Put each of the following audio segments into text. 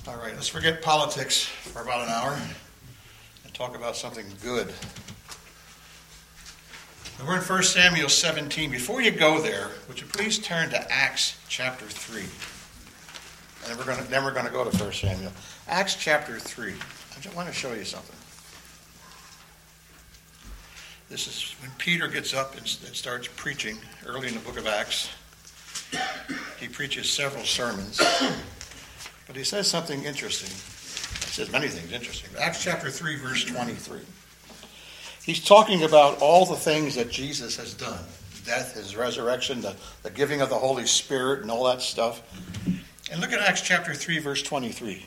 All right, let's forget politics for about an hour and talk about something good. We're in 1 Samuel 17. Before you go there, would you please turn to Acts chapter 3? And then we're going to go to 1 Samuel. Acts chapter 3. I just want to show you something. This is when Peter gets up and starts preaching early in the book of Acts. He preaches several sermons. But he says something interesting. He says many things interesting. Acts chapter 3, verse 23. He's talking about all the things that Jesus has done. Death, his resurrection, the giving of the Holy Spirit, and all that stuff. And look at Acts chapter 3, verse 23.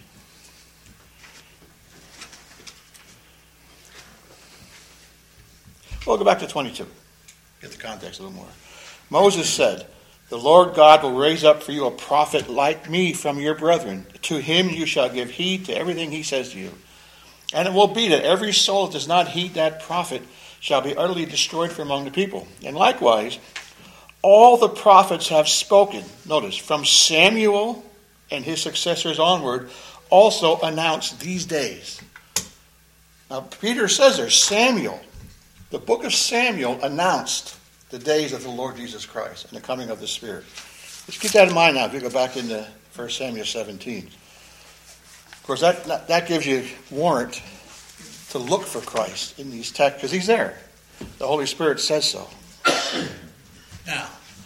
We'll go back to 22. Get the context a little more. Moses said, "The Lord God will raise up for you a prophet like me from your brethren. To him you shall give heed to everything he says to you. And it will be that every soul that does not heed that prophet shall be utterly destroyed from among the people. And likewise, all the prophets have spoken," notice, "from Samuel and his successors onward, also announced these days." Now, Peter says there, Samuel, the book of Samuel announced the days of the Lord Jesus Christ and the coming of the Spirit. Let's keep that in mind now if you go back into 1 Samuel 17. Of course, that gives you warrant to look for Christ in these texts, because he's there. The Holy Spirit says so. Now,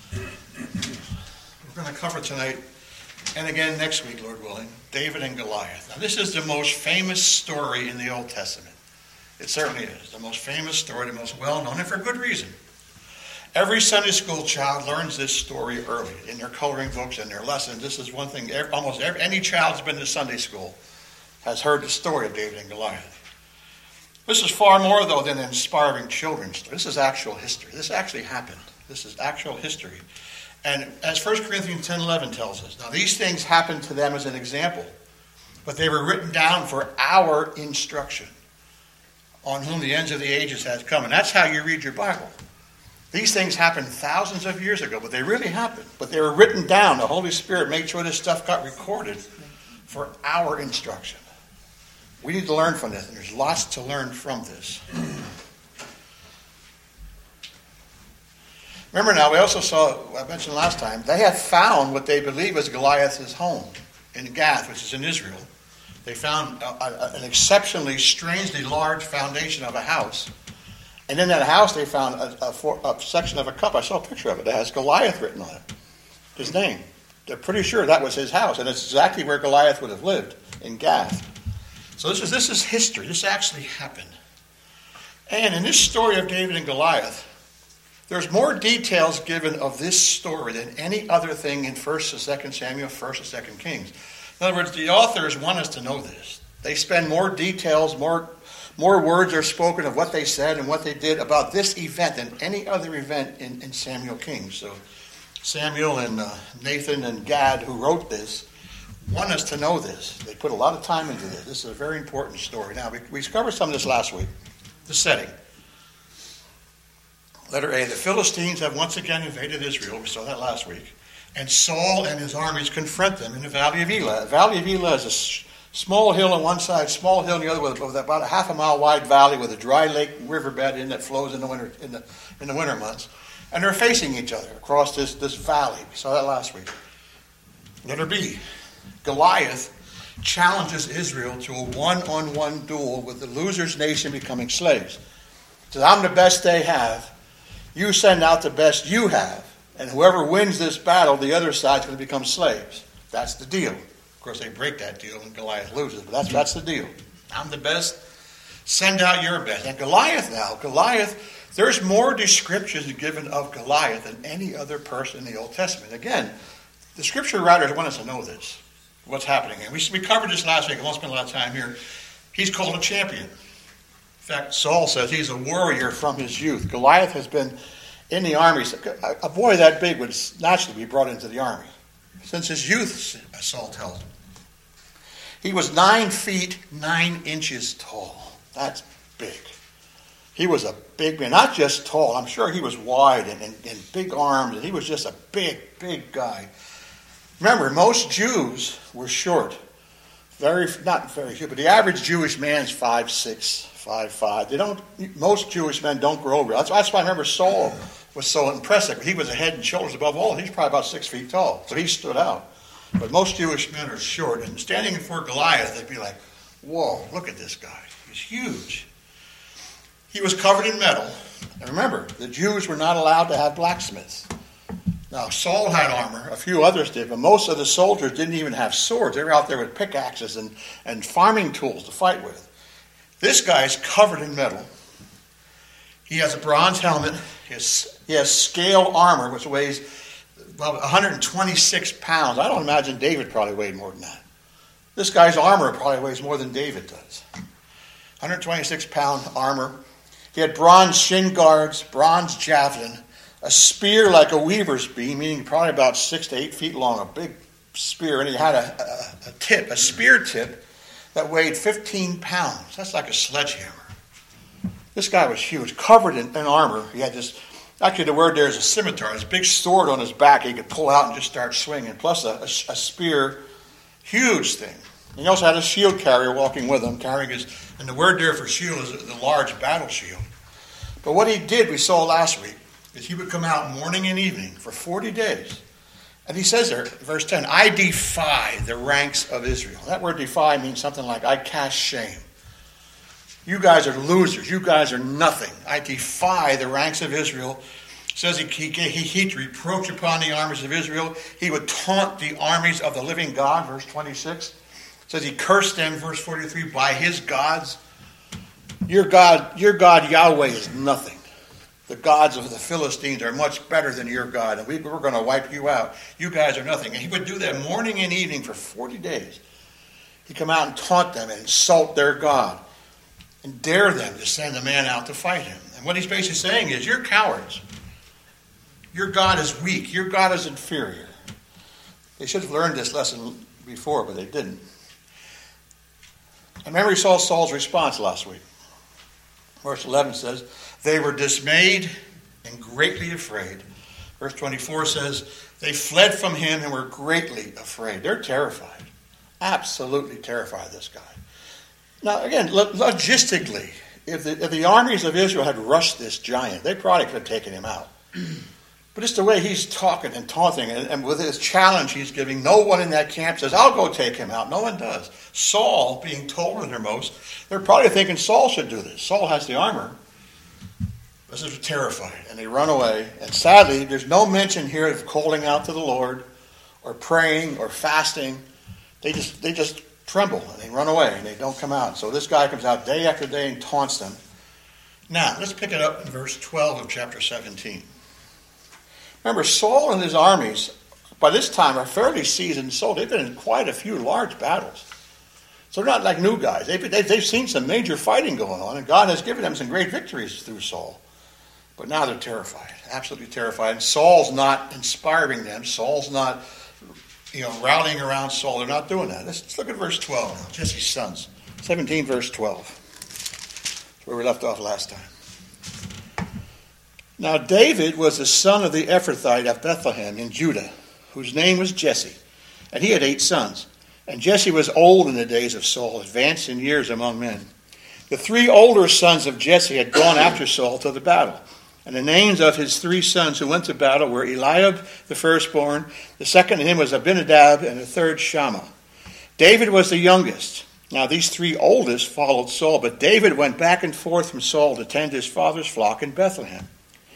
we're going to cover tonight, and again next week, Lord willing, David and Goliath. Now, this is the most famous story in the Old Testament. It certainly is. The most famous story, the most well-known, and for good reason. Every Sunday school child learns this story early in their coloring books and their lessons. This is one thing any child who's been to Sunday school has heard the story of David and Goliath. This is far more, though, than an inspiring children's story. This is actual history. This actually happened. This is actual history. And as 1 Corinthians 10:11 tells us, now these things happened to them as an example, but they were written down for our instruction, on whom the ends of the ages has come. And that's how you read your Bible. These things happened thousands of years ago, but they really happened. But they were written down. The Holy Spirit made sure this stuff got recorded for our instruction. We need to learn from this, and there's lots to learn from this. Remember now, we also saw, I mentioned last time, they had found what they believe was Goliath's home in Gath, which is in Israel. They found an exceptionally, strangely large foundation of a house. And in that house, they found a section of a cup. I saw a picture of it that has Goliath written on it, his name. They're pretty sure that was his house, and it's exactly where Goliath would have lived, in Gath. So this is history. This actually happened. And in this story of David and Goliath, there's more details given of this story than any other thing in 1st and 2nd Samuel, 1st and 2nd Kings. In other words, the authors want us to know this. They spend more details, more words are spoken of what they said and what they did about this event than any other event in Samuel Kings. So Samuel and Nathan and Gad, who wrote this, want us to know this. They put a lot of time into this. This is a very important story. Now, we covered some of this last week. The setting. Letter A, the Philistines have once again invaded Israel. We saw that last week. And Saul and his armies confront them in the Valley of Elah. The Valley of Elah is a small hill on one side, small hill on the other, with about a half a mile wide valley with a dry lake riverbed in that flows in the winter months. And they're facing each other across this valley. We saw that last week. Letter B, Goliath challenges Israel to a one-on-one duel with the loser's nation becoming slaves. He says, "I'm the best they have. You send out the best you have. And whoever wins this battle, the other side's going to become slaves." That's the deal. Of course, they break that deal when Goliath loses, but that's the deal. I'm the best. Send out your best. And Goliath, there's more descriptions given of Goliath than any other person in the Old Testament. Again, the scripture writers want us to know this, what's happening. And we covered this last week. I won't spend a lot of time here. He's called a champion. In fact, Saul says he's a warrior from his youth. Goliath has been in the army. A boy that big would naturally be brought into the army. Since his youth, Saul tells him. He was 9 feet 9 inches tall. That's big. He was a big man. Not just tall. I'm sure he was wide and big arms. And he was just a big, big guy. Remember, most Jews were short. not very few, but the average Jewish man is 5'6", 5'5". Most Jewish men don't grow real. That's why I remember Saul was so impressive. He was a head and shoulders above all. He's probably about 6 feet tall, so he stood out. But most Jewish men are short, and standing before Goliath, they'd be like, whoa, look at this guy. He's huge. He was covered in metal. And remember, the Jews were not allowed to have blacksmiths. Now, Saul had armor, a few others did, but most of the soldiers didn't even have swords. They were out there with pickaxes and farming tools to fight with. This guy's covered in metal. He has a bronze helmet. He has scale armor, which weighs about 126 pounds. I don't imagine David probably weighed more than that. This guy's armor probably weighs more than David does. 126-pound armor. He had bronze shin guards, bronze javelin, a spear like a weaver's beam, meaning probably about 6 to 8 feet long, a big spear, and he had a spear tip that weighed 15 pounds. That's like a sledgehammer. This guy was huge, covered in armor. He had this, actually the word there is a scimitar, this big sword on his back he could pull out and just start swinging, plus a spear, huge thing. He also had a shield carrier walking with him, carrying his, and the word there for shield is the large battle shield. But what he did, we saw last week, is he would come out morning and evening for 40 days. And he says there, verse 10, I defy the ranks of Israel. That word defy means something like I cast shame. You guys are losers. You guys are nothing. I defy the ranks of Israel. It says he heaped reproach upon the armies of Israel. He would taunt the armies of the living God, verse 26. It says he cursed them, verse 43, by his gods. Your God Yahweh is nothing. The gods of the Philistines are much better than your God, and we're going to wipe you out. You guys are nothing. And he would do that morning and evening for 40 days. He'd come out and taunt them and insult their God and dare them to send a man out to fight him. And what he's basically saying is, you're cowards. Your God is weak. Your God is inferior. They should have learned this lesson before, but they didn't. And remember, we saw Saul's response last week. Verse 11 says, they were dismayed and greatly afraid. Verse 24 says, they fled from him and were greatly afraid. They're terrified. Absolutely terrified of this guy. Now, again, logistically, if the armies of Israel had rushed this giant, they probably could have taken him out. But it's the way he's talking and taunting, and with his challenge he's giving, no one in that camp says, I'll go take him out. No one does. Saul, being told innermost, they're probably thinking Saul should do this. Saul has the armor. But they're terrified, and they run away. And sadly, there's no mention here of calling out to the Lord, or praying, or fasting. They just tremble, and they run away, and they don't come out. So this guy comes out day after day and taunts them. Now, let's pick it up in verse 12 of chapter 17. Remember, Saul and his armies, by this time, are fairly seasoned soldiers. They've been in quite a few large battles. So they're not like new guys. They've seen some major fighting going on, and God has given them some great victories through Saul. But now they're terrified, absolutely terrified. And Saul's not inspiring them. Saul's not, rallying around Saul. They're not doing that. Let's look at verse 12 now, Jesse's sons. 17, verse 12. That's where we left off last time. Now David was the son of the Ephrathite of Bethlehem in Judah, whose name was Jesse. And he had 8 sons. And Jesse was old in the days of Saul, advanced in years among men. The 3 older sons of Jesse had gone after Saul to the battle. And the names of his 3 sons who went to battle were Eliab, the firstborn. The second to him was Abinadab, and the third Shammah. David was the youngest. Now these 3 oldest followed Saul, but David went back and forth from Saul to tend his father's flock in Bethlehem.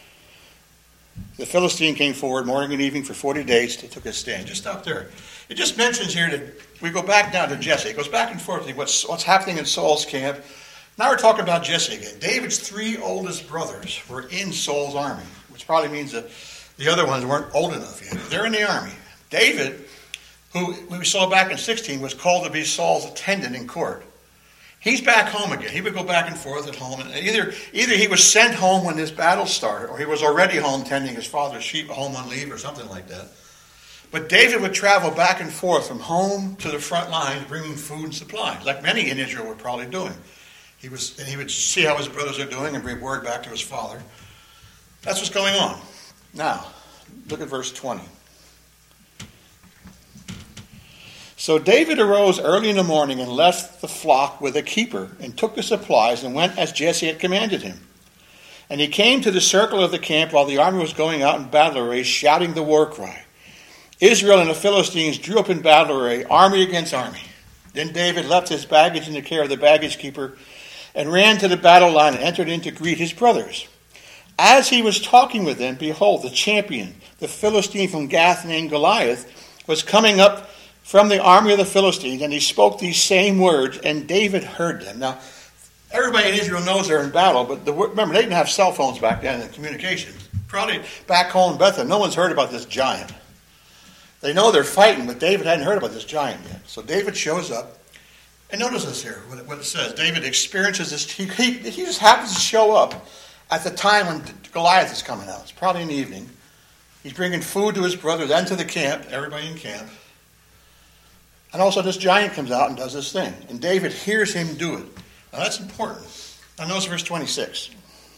The Philistine came forward morning and evening for 40 days. They took a stand. Just stop there. It just mentions here that we go back now to Jesse. It goes back and forth to what's happening in Saul's camp. Now we're talking about Jesse again. David's 3 oldest brothers were in Saul's army, which probably means that the other ones weren't old enough yet. They're in the army. David, who we saw back in 16, was called to be Saul's attendant in court. He's back home again. He would go back and forth at home. And either he was sent home when this battle started, or he was already home tending his father's sheep, home on leave, or something like that. But David would travel back and forth from home to the front lines, bringing food and supplies, like many in Israel were probably doing. He would see how his brothers are doing and bring word back to his father. That's what's going on. Now, look at verse 20. It So David arose early in the morning and left the flock with a keeper and took the supplies and went as Jesse had commanded him. And he came to the circle of the camp while the army was going out in battle array, shouting the war cry. Israel and the Philistines drew up in battle array, army against army. Then David left his baggage in the care of the baggage keeper and ran to the battle line and entered in to greet his brothers. As he was talking with them, behold, the champion, the Philistine from Gath named Goliath, was coming up from the army of the Philistines, and he spoke these same words, and David heard them. Now, everybody in Israel knows they're in battle, but remember, they didn't have cell phones back then and communications. Probably back home in Bethlehem, no one's heard about this giant. They know they're fighting, but David hadn't heard about this giant yet. So David shows up, and notice this here, what it says. David experiences this. He just happens to show up at the time when Goliath is coming out. It's probably in the evening. He's bringing food to his brother, then to the camp, everybody in camp. And also this giant comes out and does this thing. And David hears him do it. Now that's important. Now notice verse 26.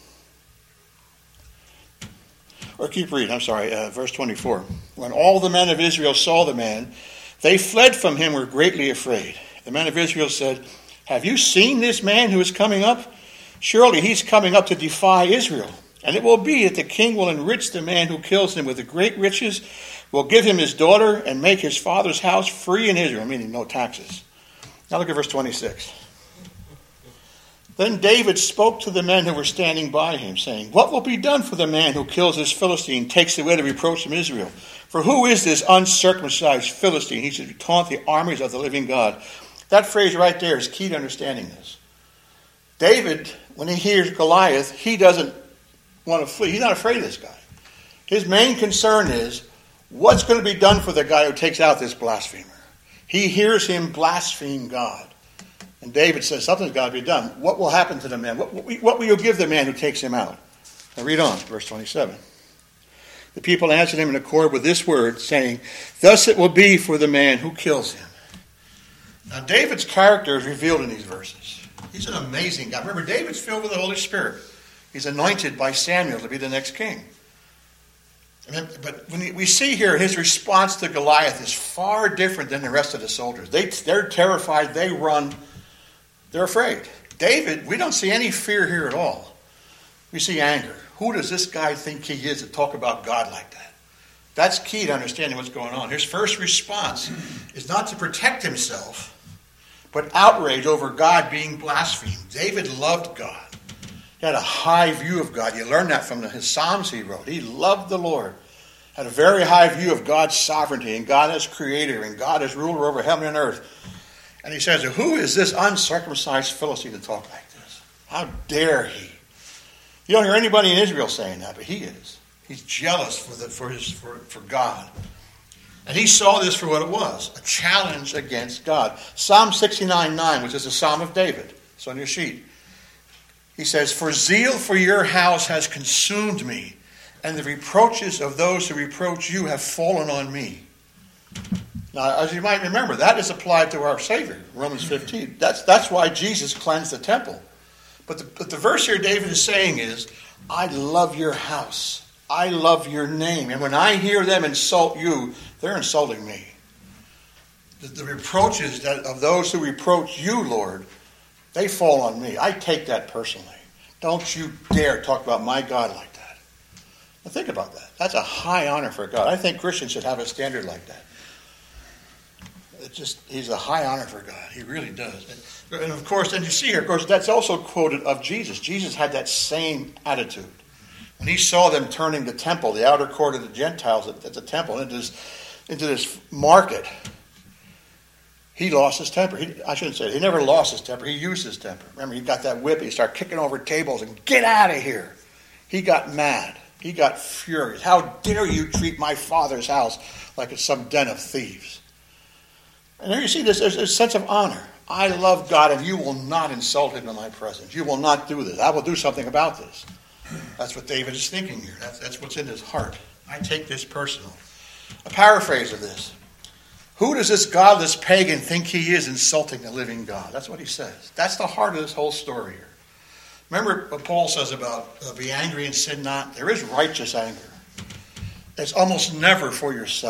Or keep reading, verse 24. When all the men of Israel saw the man, they fled from him, were greatly afraid. The men of Israel said, have you seen this man who is coming up? Surely he's coming up to defy Israel. And it will be that the king will enrich the man who kills him with the great riches, will give him his daughter, and make his father's house free in Israel, meaning no taxes. Now look at verse 26. Then David spoke to the men who were standing by him, saying, what will be done for the man who kills this Philistine, takes away the reproach from Israel? For who is this uncircumcised Philistine? He should taunt the armies of the living God. That phrase right there is key to understanding this. David, when he hears Goliath, he doesn't want to flee. He's not afraid of this guy. His main concern is, what's going to be done for the guy who takes out this blasphemer? He hears him blaspheme God. And David says, something's got to be done. What will happen to the man? What will you give the man who takes him out? Now read on, verse 27. The people answered him in accord with this word, saying, thus it will be for the man who kills him. Now David's character is revealed in these verses. He's an amazing guy. Remember, David's filled with the Holy Spirit. He's anointed by Samuel to be the next king. But when we see here his response to Goliath is far different than the rest of the soldiers. They're terrified. They run. They're afraid. David, we don't see any fear here at all. We see anger. Who does this guy think he is to talk about God like that? That's key to understanding what's going on. His first response is not to protect himself, but outrage over God being blasphemed. David loved God. He had a high view of God. You learn that from his Psalms he wrote. He loved the Lord. Had a very high view of God's sovereignty and God as creator and God as ruler over heaven and earth. And he says, who is this uncircumcised Philistine to talk like this? How dare he? You don't hear anybody in Israel saying that, but he is. He's jealous for God. And he saw this for what it was, a challenge against God. Psalm 69:9, which is a psalm of David. It's on your sheet. He says, for zeal for your house has consumed me, and the reproaches of those who reproach you have fallen on me. Now, as you might remember, that is applied to our Savior, Romans 15. That's why Jesus cleansed the temple. But the verse here David is saying is, I love your house. I love your name. And when I hear them insult you, they're insulting me. The reproaches of those who reproach you, Lord, they fall on me. I take that personally. Don't you dare talk about my God like that. Now think about that. That's a high honor for God. I think Christians should have a standard like that. He's a high honor for God. He really does. And of course, and you see here, of course, that's also quoted of Jesus. Jesus had that same attitude. When he saw them turning the temple, the outer court of the Gentiles at the temple, into this market, he lost his temper. I shouldn't say it. He never lost his temper. He used his temper. Remember, he got that whip. He started kicking over tables and get out of here. He got mad. He got furious. How dare you treat my father's house like it's some den of thieves? And there you see this, there's a sense of honor. I love God, and you will not insult him in my presence. You will not do this. I will do something about this. That's what David is thinking here. That's what's in his heart. I take this personal. A paraphrase of this. Who does this godless pagan think he is, insulting the living God? That's what he says. That's the heart of this whole story here. Remember what Paul says about be angry and sin not? There is righteous anger. It's almost never for yourself.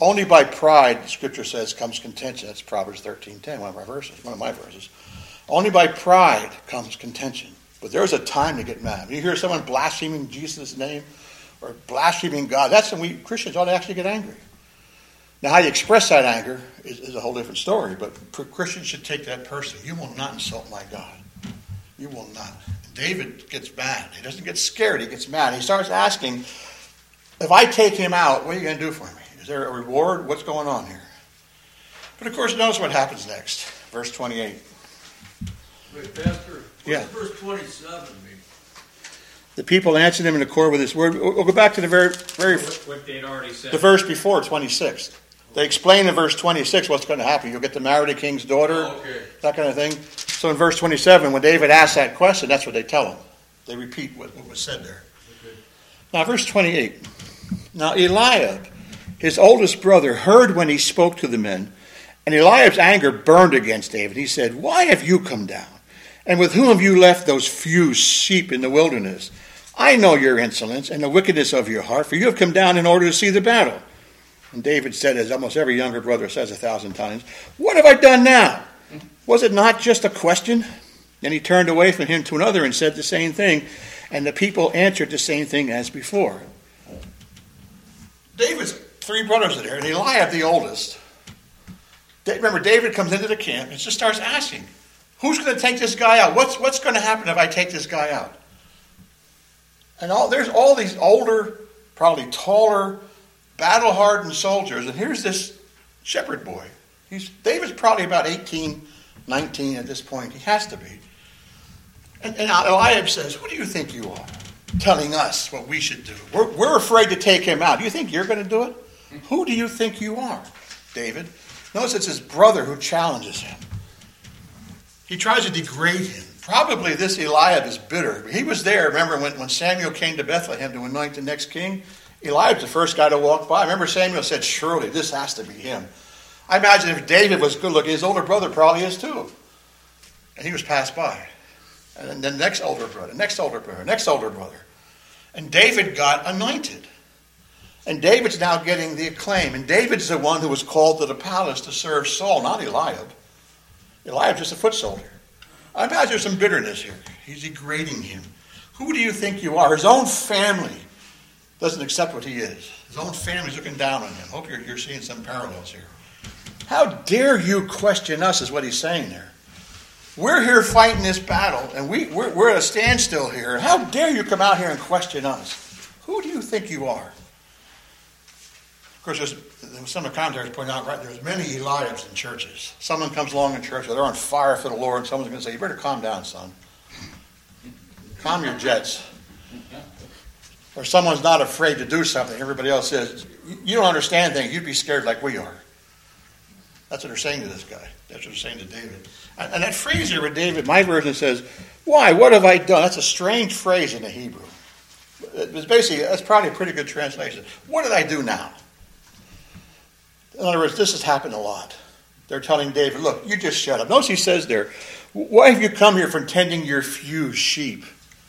Only by pride, the scripture says, comes contention. That's Proverbs 13:10, one of my verses. Only by pride comes contention. But there's a time to get mad. When you hear someone blaspheming Jesus' name or blaspheming God, that's when we Christians ought to actually get angry. Now, how you express that anger is a whole different story, but Christians should take that personally. You will not insult my God. You will not. David gets mad. He doesn't get scared. He gets mad. He starts asking, if I take him out, what are you going to do for me? Is there a reward? What's going on here? But of course, notice what happens next. Verse 28. Wait, Pastor, what does verse 27 mean? The people answered him in accord with his word. We'll go back to the very what they'd already said. The verse before, 26. They explain in verse 26 what's going to happen. You'll get to marry the king's daughter, that kind of thing. So in verse 27, when David asks that question, that's what they tell him. They repeat what was said there. Okay. Now, verse 28. Now, Eliab, his oldest brother, heard when he spoke to the men, and Eliab's anger burned against David. He said, why have you come down? And with whom have you left those few sheep in the wilderness? I know your insolence and the wickedness of your heart, for you have come down in order to see the battle. And David said, as almost every younger brother says 1,000 times, what have I done now? Was it not just a question? Then he turned away from him to another and said the same thing, and the people answered the same thing as before. David's 3 brothers are there, and Eliab, the oldest. Remember, David comes into the camp and just starts asking, who's going to take this guy out? What's going to happen if I take this guy out? And there's all these older, probably taller, battle-hardened soldiers, and here's this shepherd boy. David's probably about 18, 19 at this point. He has to be. And Eliab says, who do you think you are, telling us what we should do? We're afraid to take him out. Do you think you're going to do it? Who do you think you are, David? Notice it's his brother who challenges him. He tries to degrade him. Probably this Eliab is bitter. He was there, remember, when Samuel came to Bethlehem to anoint the next king? Eliab's the first guy to walk by. Remember, Samuel said, surely this has to be him. I imagine if David was good looking, his older brother probably is too. And he was passed by. And then next older brother, next older brother, next older brother. And David got anointed. And David's now getting the acclaim. And David's the one who was called to the palace to serve Saul, not Eliab. Eliab's just a foot soldier. I imagine there's some bitterness here. He's degrading him. Who do you think you are? His own family doesn't accept what he is. His own family's looking down on him. Hope you're seeing some parallels here. How dare you question us, is what he's saying there. We're here fighting this battle, and we're at a standstill here. How dare you come out here and question us? Who do you think you are? Of course, some of the commentators point out, right, there's many Eliabs in churches. Someone comes along in church, they're on fire for the Lord, and someone's going to say, you better calm down, son. Calm your jets. Or someone's not afraid to do something. Everybody else says, you don't understand things. You'd be scared like we are. That's what they're saying to this guy. That's what they're saying to David. And that phrase here with David, my version says, why? What have I done? That's a strange phrase in the Hebrew. It's basically, that's probably a pretty good translation. What did I do now? In other words, this has happened a lot. They're telling David, look, you just shut up. Notice he says there, why have you come here from tending your few sheep?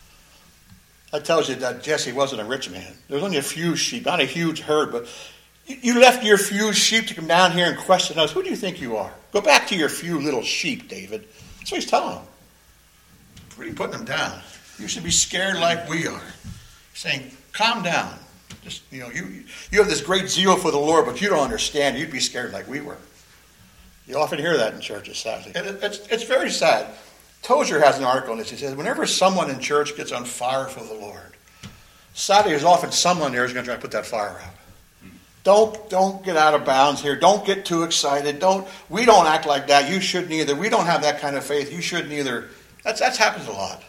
That tells you that Jesse wasn't a rich man. There was only a few sheep, not a huge herd, but you left your few sheep to come down here and question us. Who do you think you are? Go back to your few little sheep, David. That's what he's telling them. Really putting them down. You should be scared like we are. Saying, calm down. Just, you have this great zeal for the Lord, but you don't understand. You'd be scared like we were. You often hear that in churches, sadly. And it's very sad. Tozer has an article on this. He says, whenever someone in church gets on fire for the Lord, sadly, there's often someone there who's going to try to put that fire out. Don't get out of bounds here. Don't get too excited. We don't act like that. You shouldn't either. We don't have that kind of faith. You shouldn't either. That's happens a lot.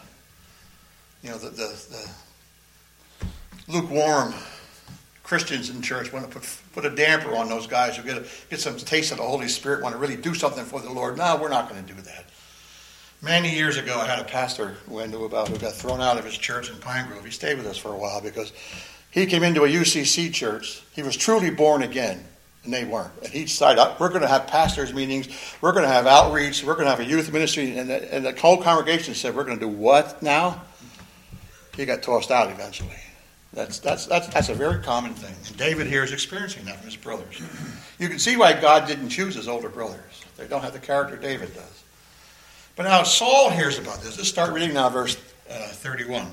The lukewarm Christians in church want to put a damper on those guys who get some taste of the Holy Spirit, want to really do something for the Lord. No, we're not going to do that. Many years ago, I had a pastor who I knew about who got thrown out of his church in Pine Grove. He stayed with us for a while because he came into a UCC church. He was truly born again, and they weren't. And he decided, we're going to have pastors' meetings, we're going to have outreach, we're going to have a youth ministry, and the whole congregation said, we're going to do what now? He got tossed out eventually. That's a very common thing. And David here is experiencing that from his brothers. You can see why God didn't choose his older brothers. They don't have the character David does. But now Saul hears about this. Let's start reading now verse 31.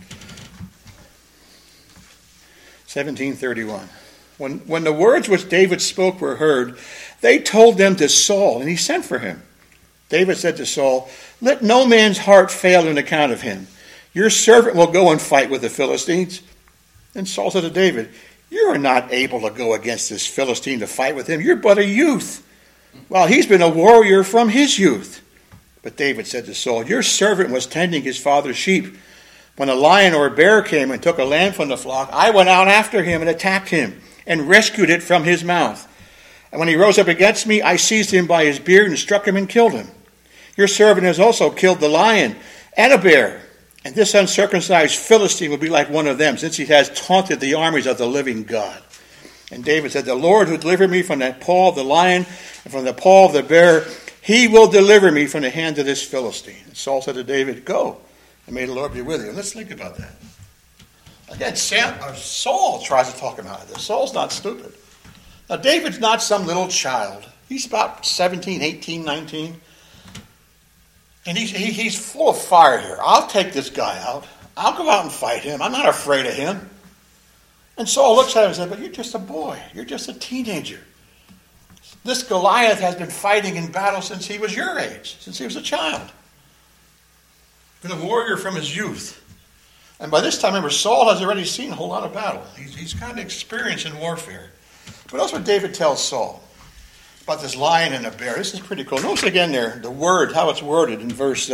17:31. When the words which David spoke were heard, they told them to Saul, and he sent for him. David said to Saul, "Let no man's heart fail on account of him. Your servant will go and fight with the Philistines." And Saul said to David, "You are not able to go against this Philistine to fight with him. You're but a youth, while he's been a warrior from his youth." But David said to Saul, "Your servant was tending his father's sheep. When a lion or a bear came and took a lamb from the flock, I went out after him and attacked him and rescued it from his mouth. And when he rose up against me, I seized him by his beard and struck him and killed him. Your servant has also killed the lion and a bear. And this uncircumcised Philistine will be like one of them, since he has taunted the armies of the living God." And David said, "The Lord who delivered me from the paw of the lion and from the paw of the bear, he will deliver me from the hand of this Philistine." And Saul said to David, "Go, and may the Lord be with you." And let's think about that. Again, Saul tries to talk him out of this. Saul's not stupid. Now, David's not some little child. He's about 17, 18, 19. And he's full of fire here. I'll take this guy out. I'll go out and fight him. I'm not afraid of him. And Saul looks at him and says, "But you're just a boy. You're just a teenager. This Goliath has been fighting in battle since he was your age, since he was a child. Been a warrior from his youth." And by this time, remember, Saul has already seen a whole lot of battle. He's kind of experienced in warfare. But that's what David tells Saul about this lion and a bear. This is pretty cool. Notice again there, the word, how it's worded in verse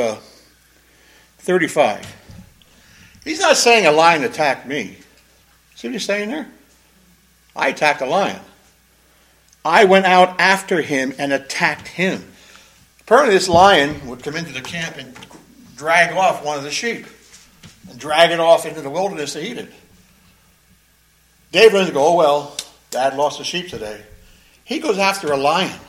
35. He's not saying a lion attacked me. See what he's saying there? I attacked a lion. I went out after him and attacked him. Apparently this lion would come into the camp and drag off one of the sheep and drag it off into the wilderness to eat it. David doesn't go, "Oh, well, Dad lost a sheep today." He goes after a lion.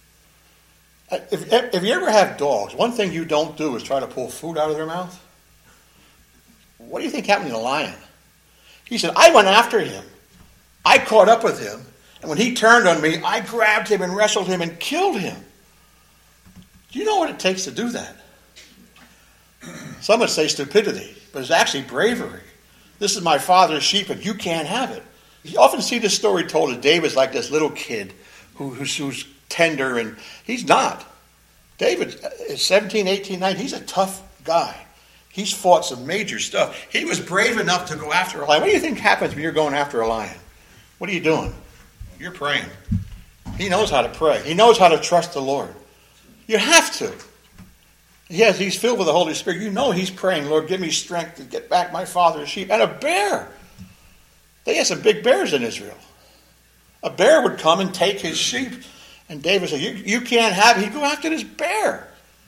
If you ever have dogs, one thing you don't do is try to pull food out of their mouth. What do you think happened to the lion? He said, "I went after him. I caught up with him. And when he turned on me, I grabbed him and wrestled him and killed him." Do you know what it takes to do that? Some would say stupidity, but it's actually bravery. This is my father's sheep and you can't have it. You often see this story told that David's like this little kid who's tender, and he's not. David is 17, 18, 19. He's a tough guy. He's fought some major stuff. He was brave enough to go after a lion. What do you think happens when you're going after a lion? What are you doing? You're praying. He knows how to pray. He knows how to trust the Lord. You have to. Yes, he's filled with the Holy Spirit. You know he's praying, "Lord, give me strength to get back my father's sheep." And a bear. They had some big bears in Israel. A bear would come and take his sheep. And David said, you can't have it. He'd go after this bear.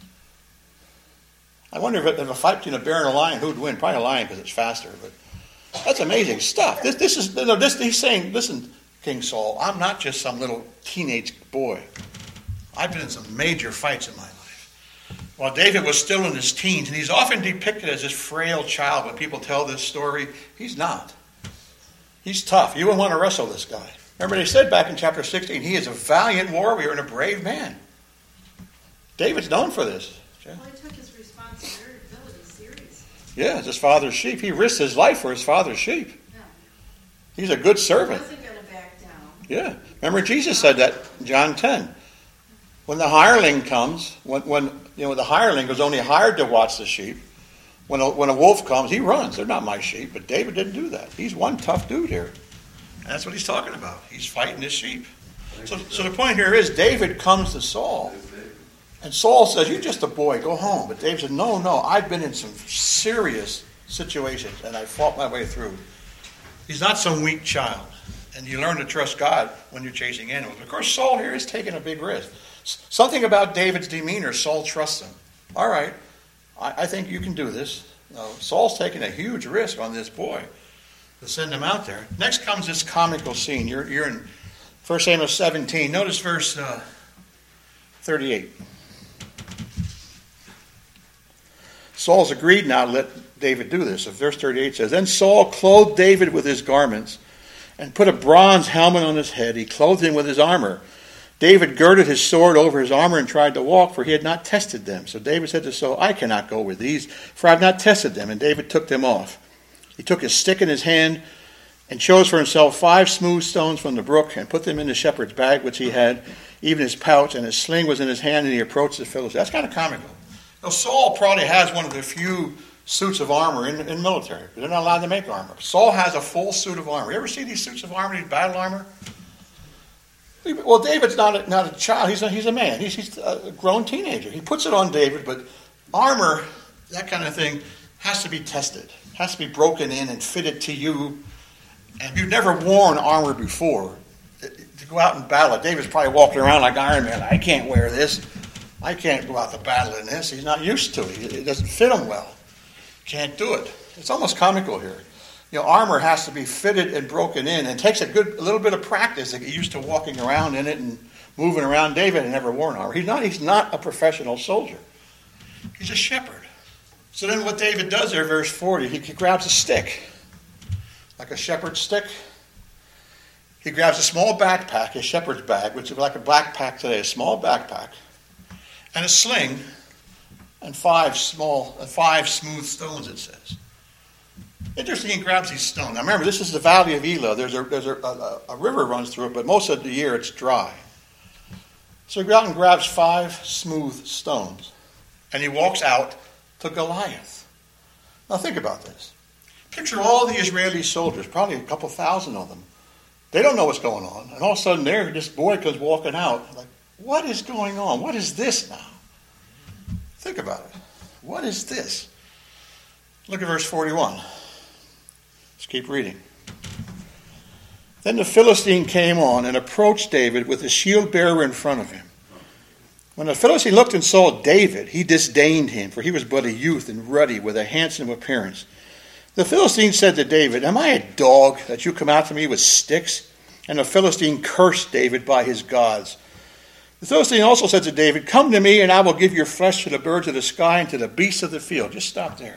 I wonder if a fight between a bear and a lion, who would win? Probably a lion because it's faster. But that's amazing stuff. He's saying, "Listen, King Saul, I'm not just some little teenage boy. I've been in some major fights in my life." While David was still in his teens, and he's often depicted as this frail child when people tell this story, he's not. He's tough. You wouldn't want to wrestle this guy. Remember they said back in chapter 16, he is a valiant warrior and a brave man. David's known for this. Well, he took his responsibility serious. Yeah, it's his father's sheep. He risked his life for his father's sheep. Yeah. He's a good servant. He wasn't going to back down. Yeah. Remember Jesus said that in John 10. When the hireling comes, when the hireling was only hired to watch the sheep, when a wolf comes, he runs. They're not my sheep. But David didn't do that. He's one tough dude here. And that's what he's talking about. He's fighting his sheep. So the point here is David comes to Saul. And Saul says, "You're just a boy. Go home." But David said, No, I've been in some serious situations. And I fought my way through. He's not some weak child. And you learn to trust God when you're chasing animals. Of course, Saul here is taking a big risk. Something about David's demeanor, Saul trusts him. All right. I think you can do this. Saul's taking a huge risk on this boy to send him out there. Next comes this comical scene. You're in 1 Samuel 17. Notice verse 38. Saul's agreed now to let David do this. So verse 38 says, Then Saul clothed David with his garments and put a bronze helmet on his head. He clothed him with his armor. David girded his sword over his armor and tried to walk, for he had not tested them. So David said to Saul, I cannot go with these, for I have not tested them. And David took them off. He took his stick in his hand and chose for himself 5 smooth stones from the brook and put them in the shepherd's bag which he had, even his pouch, and his sling was in his hand, and he approached the Philistine. That's kind of comical. Now, Saul probably has one of the few suits of armor in the military. They're not allowed to make armor. Saul has a full suit of armor. You ever see these suits of armor, these battle armor? Well, David's not a child. He's a man. He's a grown teenager. He puts it on David, but armor, that kind of thing, has to be tested. Has to be broken in and fitted to you. And if you've never worn armor before, to go out and battle it, David's probably walking around like Iron Man. I can't wear this. I can't go out to battle in this. He's not used to it. It doesn't fit him well. Can't do it. It's almost comical here. Armor has to be fitted and broken in, and it takes a little bit of practice to get used to walking around in it and moving around. David had never worn armor. He's not a professional soldier. He's a shepherd. So then what David does there, verse 40, he grabs a stick, like a shepherd's stick. He grabs a small backpack, a shepherd's bag, which is like a backpack today, a small backpack, and a sling, and 5 smooth stones, it says. Interesting, he grabs these stones. Now remember, this is the Valley of Elah. There's a river runs through it, but most of the year it's dry. So he goes out and grabs 5 smooth stones, and he walks out to Goliath. Now think about this. Picture all the Israeli soldiers, probably a couple thousand of them. They don't know what's going on, and all of a sudden this boy comes walking out. Like, what is going on? What is this now? Think about it. What is this? Look at verse 41. Let's keep reading. Then the Philistine came on and approached David with a shield bearer in front of him. When the Philistine looked and saw David, he disdained him, for he was but a youth and ruddy with a handsome appearance. The Philistine said to David, Am I a dog that you come out to me with sticks? And the Philistine cursed David by his gods. The Philistine also said to David, Come to me, and I will give your flesh to the birds of the sky and to the beasts of the field. Just stop there.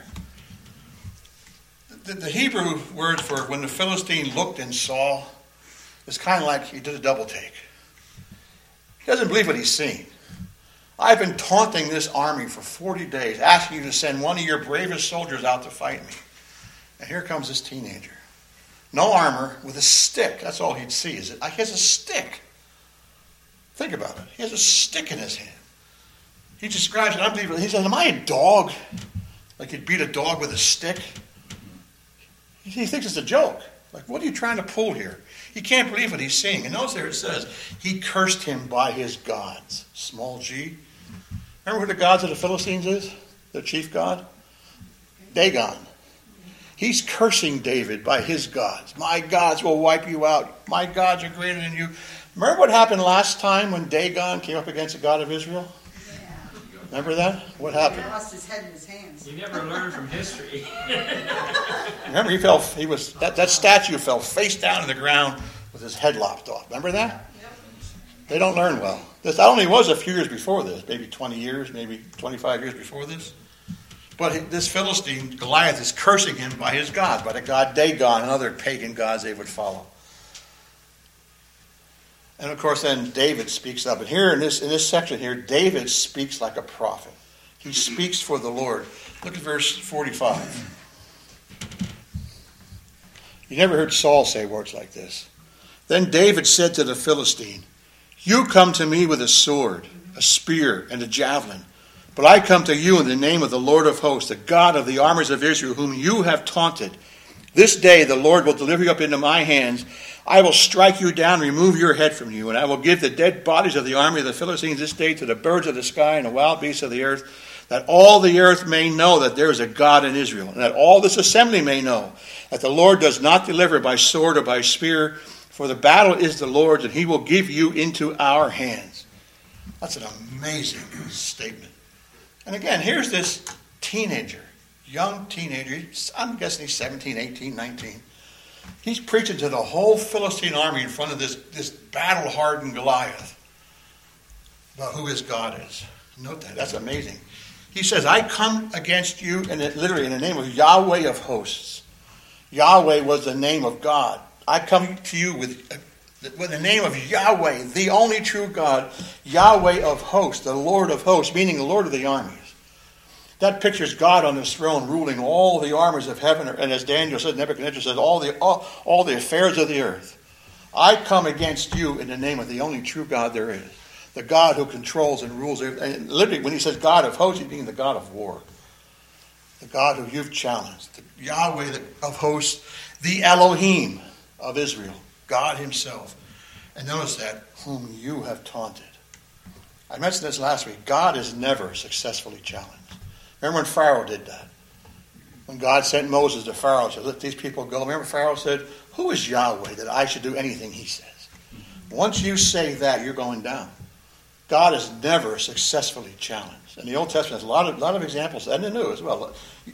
The Hebrew word for when the Philistine looked and saw is kind of like he did a double take. He doesn't believe what he's seeing. I've been taunting this army for 40 days, asking you to send one of your bravest soldiers out to fight me. And here comes this teenager. No armor, with a stick. That's all he'd see. He has a stick. Think about it. He has a stick in his hand. He describes it unbelievably. He says, Am I a dog? Like you'd beat a dog with a stick? He thinks it's a joke. Like, what are you trying to pull here? He can't believe what he's seeing. And notice there it says, he cursed him by his gods. Small g. Remember who the gods of the Philistines is? Their chief god? Dagon. He's cursing David by his gods. My gods will wipe you out. My gods are greater than you. Remember what happened last time when Dagon came up against the God of Israel? Yeah. Remember that? What happened? He lost his head in his hands. You never learn from history. Remember, that statue fell face down in the ground with his head lopped off. Remember that? Yep. They don't learn well. That only was a few years before this, maybe 20 years, maybe 25 years before this. But this Philistine, Goliath, is cursing him by his god, by the god Dagon and other pagan gods they would follow. And of course, then David speaks up. And here in this section here, David speaks like a prophet. He speaks for the Lord. Look at verse 45. You never heard Saul say words like this. Then David said to the Philistine, You come to me with a sword, a spear, and a javelin. But I come to you in the name of the Lord of hosts, the God of the armies of Israel, whom you have taunted. This day the Lord will deliver you up into my hands. I will strike you down, remove your head from you, and I will give the dead bodies of the army of the Philistines this day to the birds of the sky and the wild beasts of the earth, that all the earth may know that there is a God in Israel, and that all this assembly may know that the Lord does not deliver by sword or by spear, for the battle is the Lord's, and he will give you into our hands. That's an amazing statement. And again, here's this teenager, young teenager. I'm guessing he's 17, 18, 19. He's preaching to the whole Philistine army in front of this battle-hardened Goliath about who his God is. Note that. That's amazing. He says, I come against you, and literally in the name of Yahweh of hosts. Yahweh was the name of God. I come to you with the name of Yahweh, the only true God, Yahweh of hosts, the Lord of hosts, meaning the Lord of the armies. That pictures God on his throne ruling all the armies of heaven, and as Daniel said, Nebuchadnezzar said, all the affairs of the earth. I come against you in the name of the only true God there is, the God who controls and rules. And literally, when he says God of hosts, he means the God of war, the God who you've challenged, the Yahweh of hosts, the Elohim of Israel, God himself. And notice that, whom you have taunted. I mentioned this last week. God is never successfully challenged. Remember when Pharaoh did that? When God sent Moses to Pharaoh to let these people go. Remember Pharaoh said, who is Yahweh that I should do anything he says? Once you say that, you're going down. God is never successfully challenged. In the Old Testament, there's a lot of examples, and the New as well.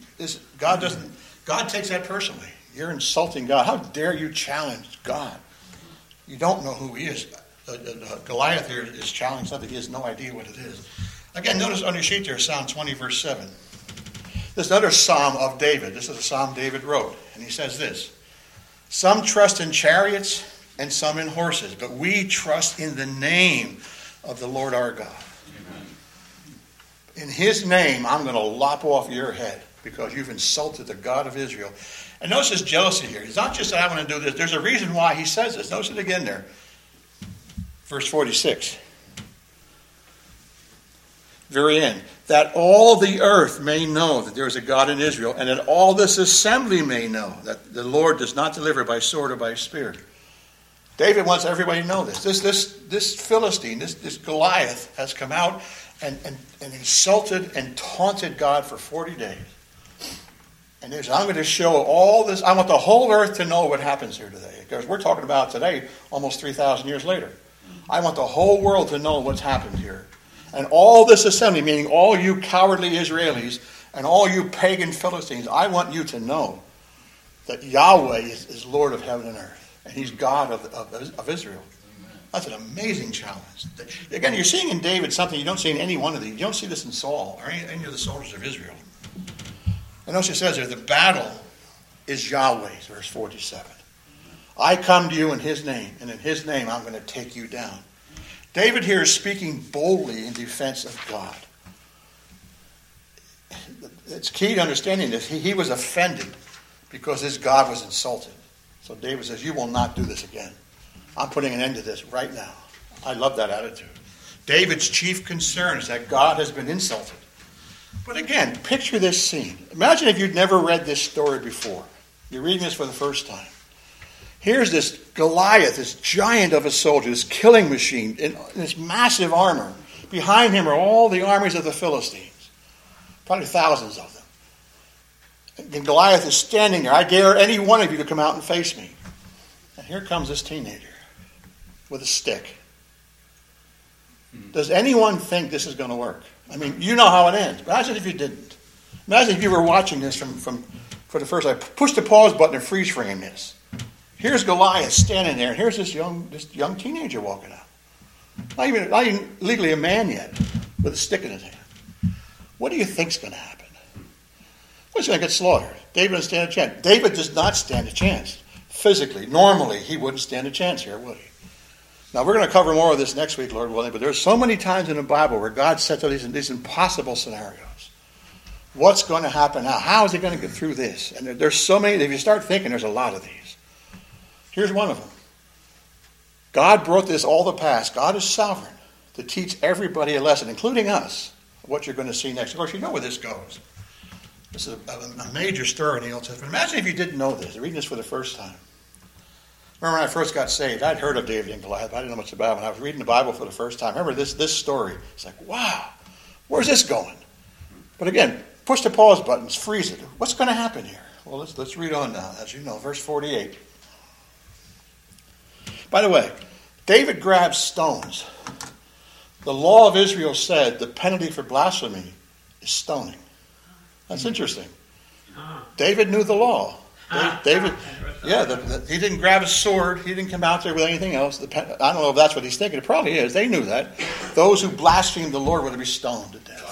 God takes that personally. You're insulting God. How dare you challenge God? You don't know who he is. Goliath here is challenging something he has no idea what it is. Again, notice on your sheet there, Psalm 20, verse 7. This is another psalm of David. This is a psalm David wrote. And he says this, some trust in chariots and some in horses, but we trust in the name of the Lord our God. Amen. In his name, I'm going to lop off your head because you've insulted the God of Israel. And notice his jealousy here. It's not just that I want to do this. There's a reason why he says this. Notice it again there. Verse 46. Very end. That all the earth may know that there is a God in Israel, and that all this assembly may know that the Lord does not deliver by sword or by spear. David wants everybody to know this. This Philistine, this Goliath, has come out and insulted and taunted God for 40 days. And he says, I'm going to show all this. I want the whole earth to know what happens here today. Because we're talking about today, almost 3,000 years later. I want the whole world to know what's happened here. And all this assembly, meaning all you cowardly Israelis and all you pagan Philistines, I want you to know that Yahweh is Lord of heaven and earth. And he's God of Israel. That's an amazing challenge. Again, you're seeing in David something you don't see in any one of these. You don't see this in Saul or any of the soldiers of Israel. And notice it says there, the battle is Yahweh's, verse 47. I come to you in his name, and in his name I'm going to take you down. David here is speaking boldly in defense of God. It's key to understanding this. He was offended because his God was insulted. So David says, you will not do this again. I'm putting an end to this right now. I love that attitude. David's chief concern is that God has been insulted. But again, picture this scene. Imagine if you'd never read this story before. You're reading this for the first time. Here's this Goliath, this giant of a soldier, this killing machine, in this massive armor. Behind him are all the armies of the Philistines. Probably thousands of them. And Goliath is standing there. I dare any one of you to come out and face me. And here comes this teenager with a stick. Does anyone think this is going to work? I mean, you know how it ends. Imagine if you didn't. Imagine if you were watching this for the first time. Push the pause button and freeze frame this. Here's Goliath standing there, and here's this young teenager walking out. Not even legally a man yet, with a stick in his hand. What do you think's going to happen? Well, he's going to get slaughtered. David doesn't stand a chance. David does not stand a chance. Physically, normally, he wouldn't stand a chance here, would he? Now, we're going to cover more of this next week, Lord willing, but there's so many times in the Bible where God sets up these impossible scenarios. What's going to happen now? How is he going to get through this? And there's so many. If you start thinking, there's a lot of these. Here's one of them. God brought this all the past. God is sovereign to teach everybody a lesson, including us, what you're going to see next. Of course, you know where this goes. This is a major story in the Old Testament. Imagine if you didn't know this, reading this for the first time. Remember when I first got saved, I'd heard of David and Goliath, but I didn't know much about it. When I was reading the Bible for the first time, remember this story. It's like, wow, where's this going? But again, push the pause buttons, freeze it. What's going to happen here? Well, let's read on now. As you know, verse 48. By the way, David grabs stones. The law of Israel said the penalty for blasphemy is stoning. That's interesting. David knew the law. David, he didn't grab a sword. He didn't come out there with anything else. I don't know if that's what he's thinking. It probably is. They knew that. Those who blaspheme the Lord were to be stoned to death. God was thinking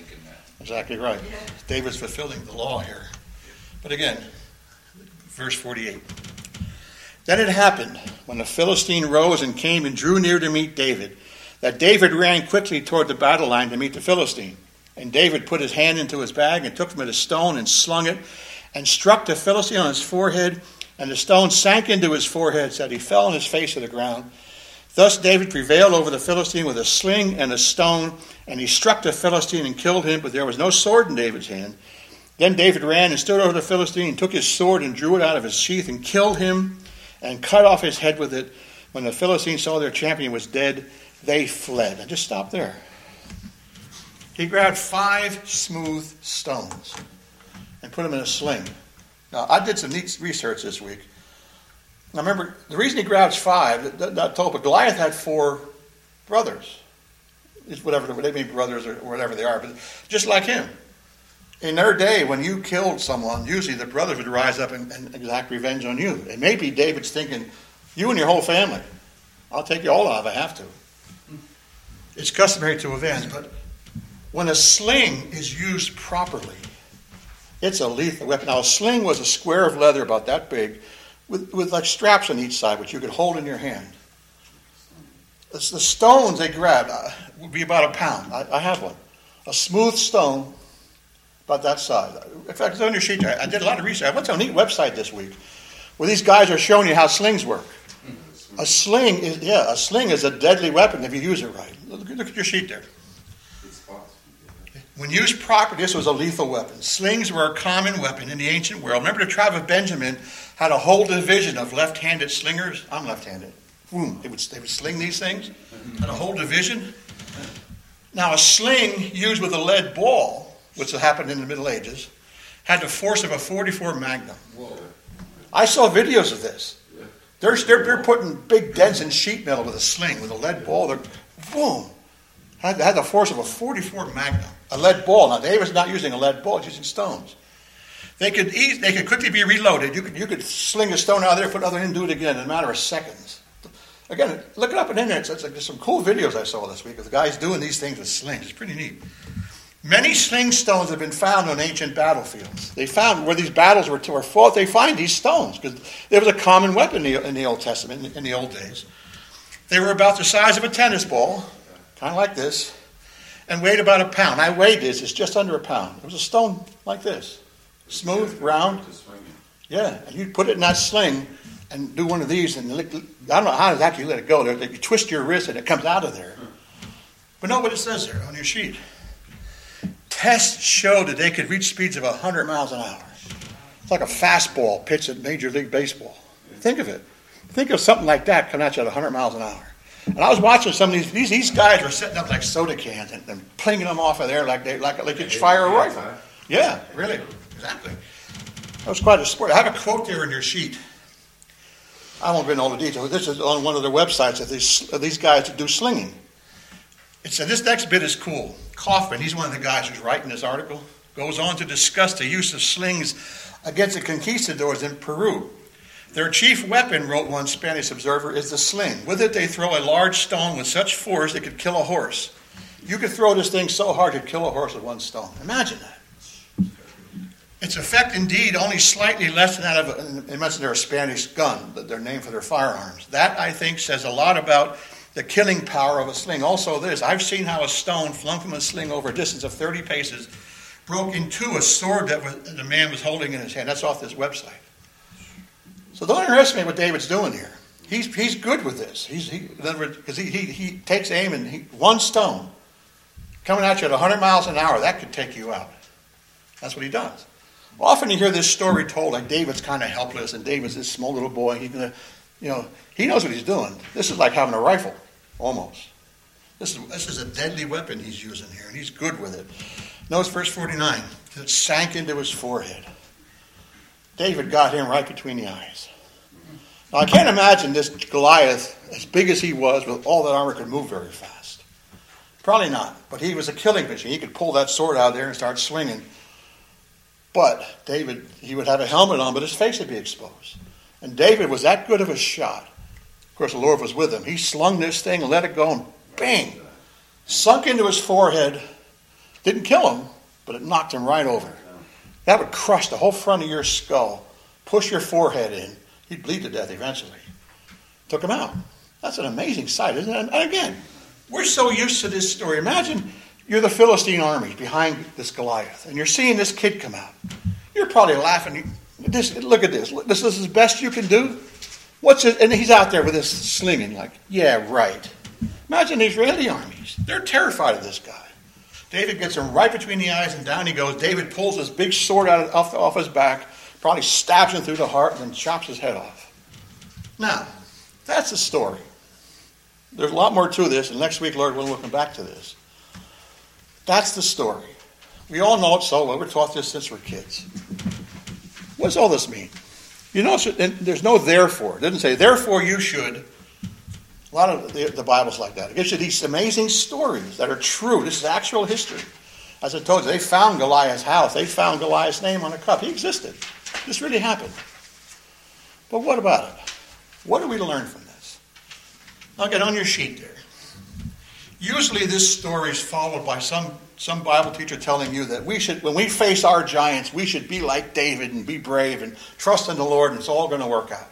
thinking that. Exactly right. David's fulfilling the law here. But again, verse 48. Then it happened, when the Philistine rose and came and drew near to meet David, that David ran quickly toward the battle line to meet the Philistine. And David put his hand into his bag and took from it a stone and slung it and struck the Philistine on his forehead. And the stone sank into his forehead so that he fell on his face to the ground. Thus David prevailed over the Philistine with a sling and a stone, and he struck the Philistine and killed him, but there was no sword in David's hand. Then David ran and stood over the Philistine, took his sword and drew it out of his sheath and killed him and cut off his head with it. When the Philistines saw their champion was dead, they fled. And just stop there. He grabbed 5 smooth stones and put them in a sling. Now, I did some neat research this week. Now, remember, the reason he grabs 5, not told, but Goliath had 4 brothers. It's whatever, they may be brothers or whatever they are, but just like him. In their day, when you killed someone, usually the brothers would rise up and exact revenge on you. And maybe David's thinking, you and your whole family, I'll take you all out if I have to. It's customary to avenge, but when a sling is used properly, it's a lethal weapon. Now, a sling was a square of leather about that big with like straps on each side, which you could hold in your hand. The stones they grabbed would be about a pound. I have one. A smooth stone about that size. In fact, it's on your sheet there. I did a lot of research. I went to a neat website this week where these guys are showing you how slings work. A sling is a deadly weapon if you use it right. Look at your sheet there. When used properly, this was a lethal weapon. Slings were a common weapon in the ancient world. Remember, the tribe of Benjamin had a whole division of left-handed slingers. I'm left-handed. Boom. They would sling these things. Had a whole division. Now, a sling used with a lead ball, which happened in the Middle Ages, had the force of a .44 Magnum. Whoa. I saw videos of this. They're putting big dents in sheet metal with a sling, with a lead ball. They're, boom. Had the force of a .44 Magnum. A lead ball. Now, David's not using a lead ball, he's using stones. They could quickly be reloaded. You could sling a stone out of there, put another in, and do it again in a matter of seconds. Again, look it up on the internet. There's some cool videos I saw this week of the guys doing these things with slings. It's pretty neat. Many sling stones have been found on ancient battlefields. They found where these battles were fought, they find these stones because it was a common weapon in the Old Testament, in the old days. They were about the size of a tennis ball, kind of like this, and weighed about a pound. I weighed this. It's just under a pound. It was a stone like this. Smooth, round. Yeah, and you'd put it in that sling and do one of these, and I don't know how exactly you let it go. You twist your wrist and it comes out of there. But know what it says there on your sheet. Tests showed that they could reach speeds of 100 miles an hour. It's like a fastball pitched at Major League Baseball. Think of it. Think of something like that coming at you at 100 miles an hour. And I was watching some of these guys were setting up like soda cans and plinging them off of there like you'd fire a rifle. Yeah, really. Exactly. That was quite a sport. I have a quote there in your sheet. I won't go into all the details. This is on one of their websites of these guys that do slinging. It said, this next bit is cool. Kaufman, he's one of the guys who's writing this article, goes on to discuss the use of slings against the conquistadors in Peru. Their chief weapon, wrote one Spanish observer, is the sling. With it, they throw a large stone with such force it could kill a horse. You could throw this thing so hard you'd kill a horse with one stone. Imagine that. Its effect, indeed, only slightly less than that of, they mentioned they're a Spanish gun, their name for their firearms. That, I think, says a lot about the killing power of a sling. Also this, I've seen how a stone flung from a sling over a distance of 30 paces broke in two a sword that the man was holding in his hand. That's off this website. So don't underestimate what David's doing here. He's good with this. Because he takes aim and one stone coming at you at 100 miles an hour, that could take you out. That's what he does. Often you hear this story told like David's kind of helpless and David's this small little boy. He knows what he's doing. This is like having a rifle, almost. This is a deadly weapon he's using here, and he's good with it. Notice verse 49. It sank into his forehead. David got him right between the eyes. Now, I can't imagine this Goliath, as big as he was, with all that armor, could move very fast. Probably not. But he was a killing machine. He could pull that sword out there and start swinging. But David, he would have a helmet on, but his face would be exposed. And David was that good of a shot. Of course, the Lord was with him. He slung this thing and let it go, and bang! Sunk into his forehead. Didn't kill him, but it knocked him right over. That would crush the whole front of your skull, push your forehead in. He'd bleed to death eventually. Took him out. That's an amazing sight, isn't it? And again, we're so used to this story. Imagine you're the Philistine army behind this Goliath, and you're seeing this kid come out. You're probably laughing. Look at this. This is the best you can do? What's it? And he's out there with this slinging like, yeah, right. Imagine the Israeli armies. They're terrified of this guy. David gets him right between the eyes, and down he goes. David pulls his big sword off his back, probably stabs him through the heart, and then chops his head off. Now, that's the story. There's a lot more to this, and next week, Lord willing, we'll come back to this. That's the story. We all know it so well. We're taught this since we're kids. What does all this mean? You know, there's no therefore. It doesn't say, therefore you should. A lot of the Bible's like that. It gives you these amazing stories that are true. This is actual history. As I told you, they found Goliath's house. They found Goliath's name on a cup. He existed. This really happened. But what about it? What do we learn from this? I'll get on your sheet there. Usually this story is followed by some Bible teacher telling you that we should, when we face our giants, we should be like David and be brave and trust in the Lord, and it's all going to work out.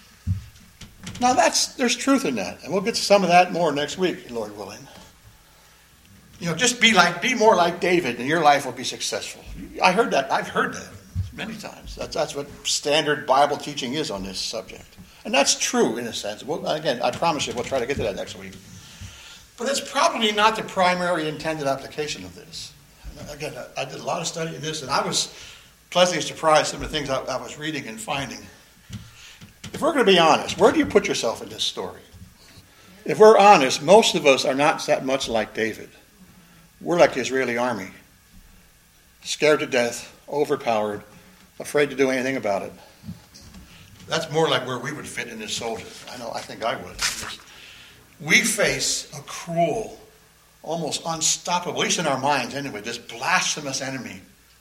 Now there's truth in that, and we'll get to some of that more next week, Lord willing. You know, just be more like David, and your life will be successful. I've heard that many times. That's what standard Bible teaching is on this subject, and that's true in a sense. Again, I promise you, we'll try to get to that next week. But that's probably not the primary intended application of this. Again, I did a lot of study in this, and I was pleasantly surprised some of the things I was reading and finding. If we're going to be honest, where do you put yourself in this story? If we're honest, most of us are not that much like David. We're like the Israeli army. Scared to death, overpowered, afraid to do anything about it. That's more like where we would fit in as soldiers. I think I would. We face a cruel, almost unstoppable, at least in our minds anyway, this blasphemous enemy.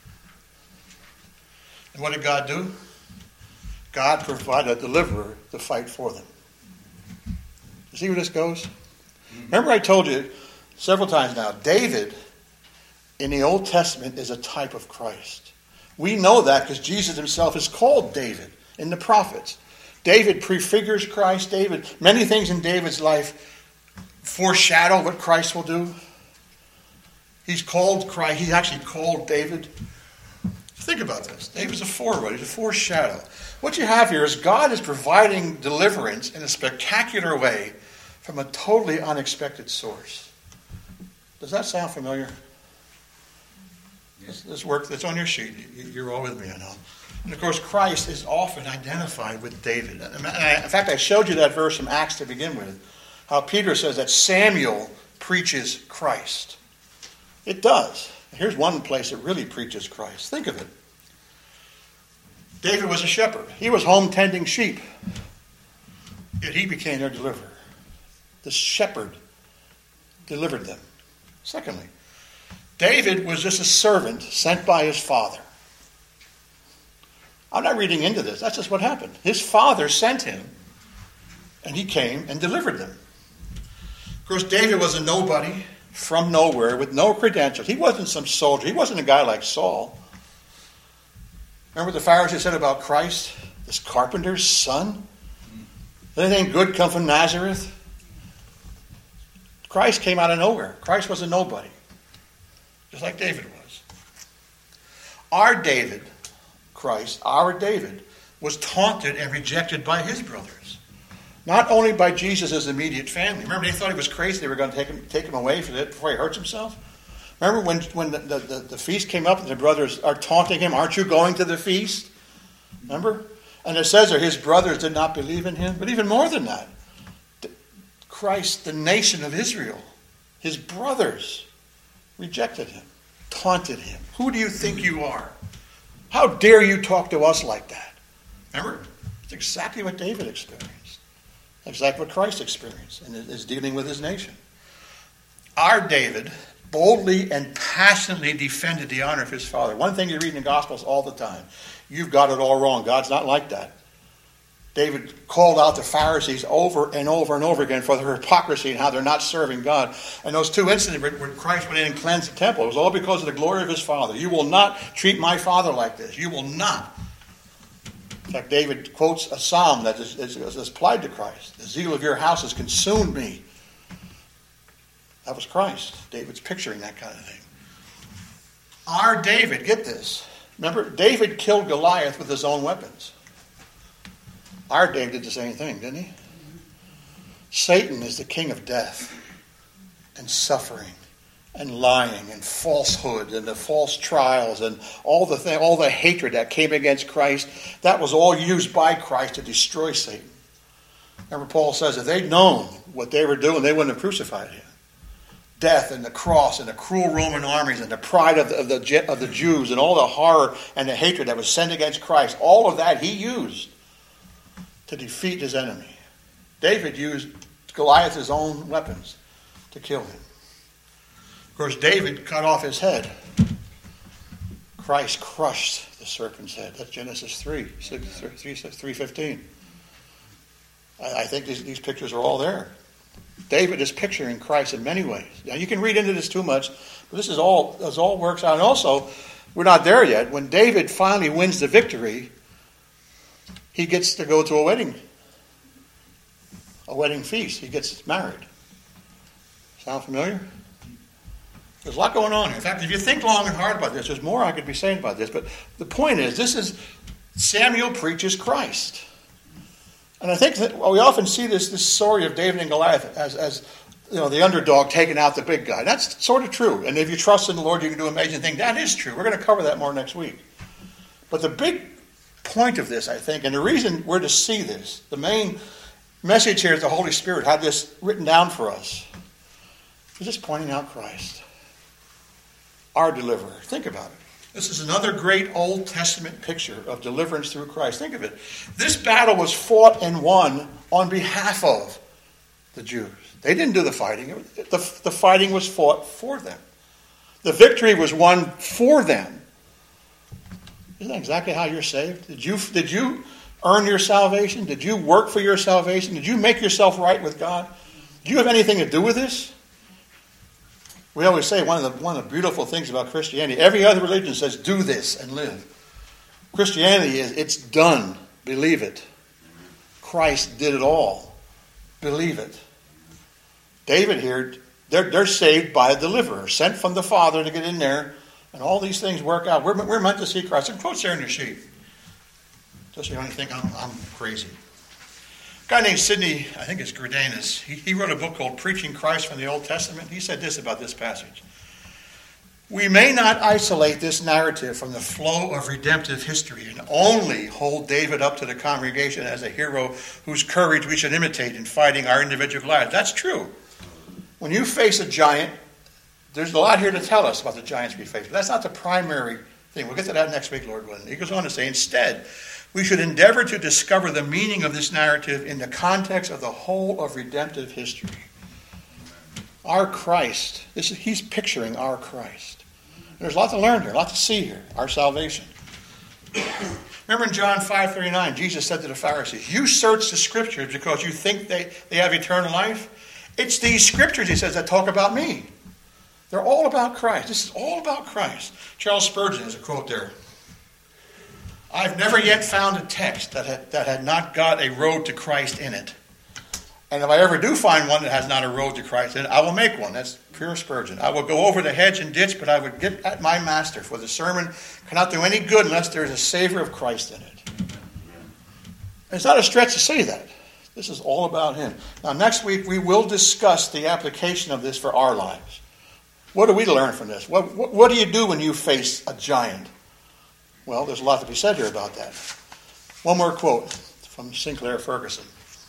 And what did God do? God provided a deliverer to fight for them. You see where this goes? Remember I told you several times now, David in the Old Testament is a type of Christ. We know that because Jesus himself is called David in the prophets. David prefigures Christ. Many things in David's life foreshadow what Christ will do. He's called Christ. He actually called David. Think about this. David's a forerunner. He's a foreshadow. What you have here is God is providing deliverance in a spectacular way from a totally unexpected source. Does that sound familiar? This work that's on your sheet. You're all with me, I know. And of course, Christ is often identified with David. In fact, I showed you that verse from Acts to begin with. How Peter says that Samuel preaches Christ. It does. Here's one place it really preaches Christ. Think of it. David was a shepherd. He was home tending sheep. Yet he became their deliverer. The shepherd delivered them. Secondly, David was just a servant sent by his father. I'm not reading into this. That's just what happened. His father sent him, and he came and delivered them. Of course, David was a nobody from nowhere with no credentials. He wasn't some soldier. He wasn't a guy like Saul. Remember what the Pharisees said about Christ? This carpenter's son? Did anything good come from Nazareth? Christ came out of nowhere. Christ was a nobody. Just like David was. Our David, Christ, our David, was taunted and rejected by his brothers. Not only by Jesus' immediate family. Remember, they thought he was crazy. They were going to take him away before he hurts himself. Remember when the feast came up and the brothers are taunting him, aren't you going to the feast? Remember? And it says there, his brothers did not believe in him. But even more than that, Christ, the nation of Israel, his brothers rejected him, taunted him. Who do you think you are? How dare you talk to us like that? Remember? It's exactly what David experienced. Exactly what Christ experienced and is dealing with his nation. Our David boldly and passionately defended the honor of his father. One thing you read in the Gospels all the time. You've got it all wrong. God's not like that. David called out the Pharisees over and over and over again for their hypocrisy and how they're not serving God. And those two incidents when Christ went in and cleansed the temple, it was all because of the glory of his Father. You will not treat my Father like this. You will not. In fact, David quotes a psalm that is applied to Christ. The zeal of your house has consumed me. That was Christ. David's picturing that kind of thing. Our David, get this. Remember, David killed Goliath with his own weapons. Our David did the same thing, didn't he? Satan is the king of death and suffering and lying and falsehood and the false trials and all the hatred that came against Christ. That was all used by Christ to destroy Satan. Remember, Paul says if they'd known what they were doing, they wouldn't have crucified him. Death and the cross and the cruel Roman armies and the pride of the Jews and all the horror and the hatred that was sent against Christ, all of that he used to defeat his enemy. David used Goliath's own weapons to kill him. Of course, David cut off his head. Christ crushed the serpent's head. That's Genesis 3:15. I think these pictures are all there. David is picturing Christ in many ways. Now, you can read into this too much, but this all works out. And also, we're not there yet. When David finally wins the victory, he gets to go to a wedding feast. He gets married. Sound familiar? There's a lot going on here. In fact, if you think long and hard about this, there's more I could be saying about this. But the point is, Samuel preaches Christ. And I think that we often see this story of David and Goliath as the underdog taking out the big guy. That's sort of true. And if you trust in the Lord, you can do amazing things. That is true. We're going to cover that more next week. But the big point of this, I think, and the reason we're to see this, the main message here is the Holy Spirit had this written down for us. He's just pointing out Christ, our deliverer. Think about it. This is another great Old Testament picture of deliverance through Christ. Think of it. This battle was fought and won on behalf of the Jews. They didn't do the fighting. The fighting was fought for them. The victory was won for them. Isn't that exactly how you're saved? Did you earn your salvation? Did you work for your salvation? Did you make yourself right with God? Do you have anything to do with this? We always say one of the beautiful things about Christianity, every other religion says, do this and live. Christianity is, it's done. Believe it. Christ did it all. Believe it. David here, they're saved by a deliverer, sent from the Father to get in there, and all these things work out. We're meant to see Christ. And quotes there in your sheet. Just so you don't think I'm crazy. A guy named Sidney, I think it's Greidanus, he wrote a book called Preaching Christ from the Old Testament. He said this about this passage. We may not isolate this narrative from the flow of redemptive history and only hold David up to the congregation as a hero whose courage we should imitate in fighting our individual lives. That's true. When you face a giant, there's a lot here to tell us about the giants we face. But that's not the primary thing. We'll get to that next week, Lord willing. He goes on to say, instead, we should endeavor to discover the meaning of this narrative in the context of the whole of redemptive history. Our Christ, he's picturing our Christ. There's a lot to learn here, a lot to see here, our salvation. Remember in John 5:39, Jesus said to the Pharisees, you search the Scriptures because you think they have eternal life. It's these Scriptures, he says, that talk about me. They're all about Christ. This is all about Christ. Charles Spurgeon has a quote there. I've never yet found a text that had not got a road to Christ in it. And if I ever do find one that has not a road to Christ in it, I will make one. That's pure Spurgeon. I will go over the hedge and ditch, but I would get at my master, for the sermon cannot do any good unless there is a savor of Christ in it. It's not a stretch to say that. This is all about him. Now, next week, we will discuss the application of this for our lives. What do we learn from this? What do you do when you face a giant? Well, there's a lot to be said here about that. One more quote from Sinclair Ferguson.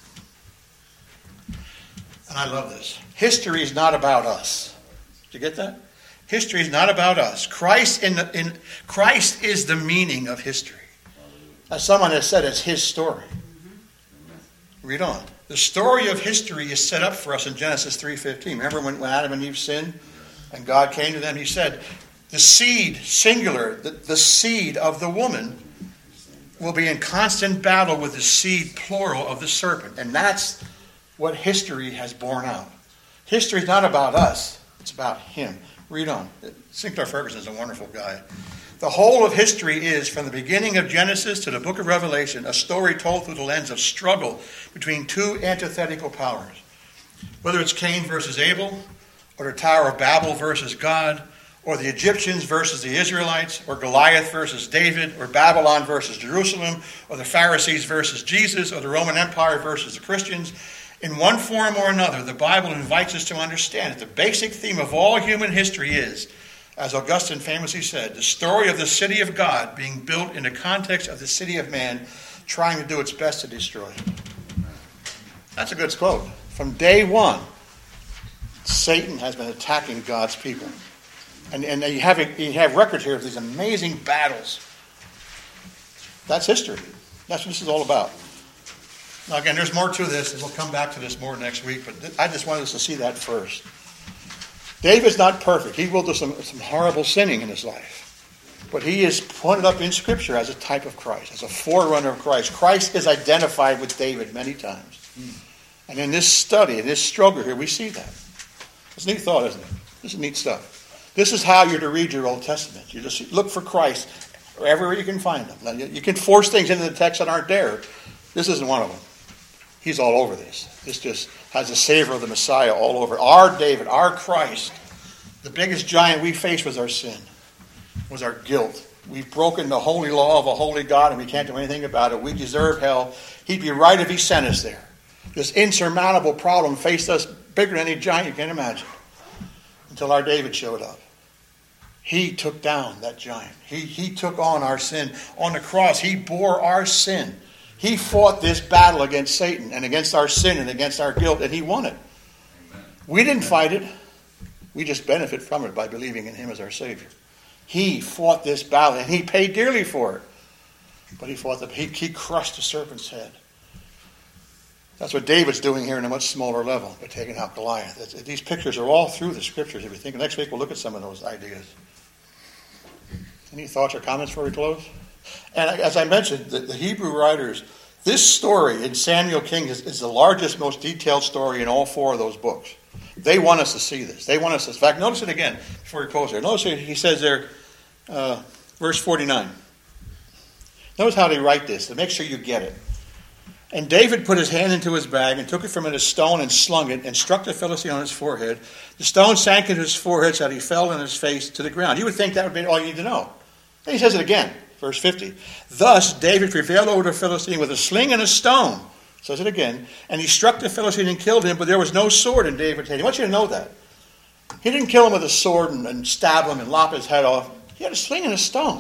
And I love this. History is not about us. Did you get that? History is not about us. Christ is the meaning of history. As someone has said, it's his story. Read on. The story of history is set up for us in Genesis 3:15. Remember when Adam and Eve sinned and God came to them? He said, the seed, singular, the seed of the woman will be in constant battle with the seed, plural, of the serpent. And that's what history has borne out. History is not about us. It's about him. Read on. Sinclair Ferguson is a wonderful guy. The whole of history is, from the beginning of Genesis to the book of Revelation, a story told through the lens of struggle between two antithetical powers. Whether it's Cain versus Abel, or the Tower of Babel versus God, or the Egyptians versus the Israelites, or Goliath versus David, or Babylon versus Jerusalem, or the Pharisees versus Jesus, or the Roman Empire versus the Christians, in one form or another, the Bible invites us to understand that the basic theme of all human history is, as Augustine famously said, the story of the city of God being built in the context of the city of man trying to do its best to destroy it. That's a good quote. From day one, Satan has been attacking God's people. And you have records here of these amazing battles. That's history. That's what this is all about. Now, again, there's more to this, and we'll come back to this more next week, but I just wanted us to see that first. David's not perfect. He will do some horrible sinning in his life. But he is pointed up in Scripture as a type of Christ, as a forerunner of Christ. Christ is identified with David many times. And in this study, in this struggle here, we see that. It's a neat thought, isn't it? This is neat stuff. This is how you're to read your Old Testament. You just look for Christ wherever you can find him. Now, you can force things into the text that aren't there. This isn't one of them. He's all over this. This just has the savor of the Messiah all over. Our David, our Christ, the biggest giant we faced was our sin, was our guilt. We've broken the holy law of a holy God, and we can't do anything about it. We deserve hell. He'd be right if he sent us there. This insurmountable problem faced us bigger than any giant you can imagine, until our David showed up. He took down that giant. He took on our sin. On the cross, he bore our sin. He fought this battle against Satan and against our sin and against our guilt, and he won it. Amen. We didn't fight it. We just benefit from it by believing in him as our Savior. He fought this battle, and he paid dearly for it. But he crushed the serpent's head. That's what David's doing here in a much smaller level by taking out Goliath. These pictures are all through the Scriptures, if you think. Next week we'll look at some of those ideas. Any thoughts or comments before we close? And as I mentioned, the Hebrew writers, this story in Samuel King is the largest, most detailed story in all four of those books. They want us to see this. They want us to... In fact, notice it again before we close here. Notice he says there, verse 49. Notice how they write this, to make sure you get it. And David put his hand into his bag and took it from it a stone and slung it and struck the Philistine on his forehead. The stone sank into his forehead so that he fell on his face to the ground. You would think that would be all you need to know. Then he says it again. Verse 50. Thus David prevailed over the Philistine with a sling and a stone. Says it again. And he struck the Philistine and killed him, but there was no sword in David's hand. I want you to know that. He didn't kill him with a sword and stab him and lop his head off. He had a sling and a stone.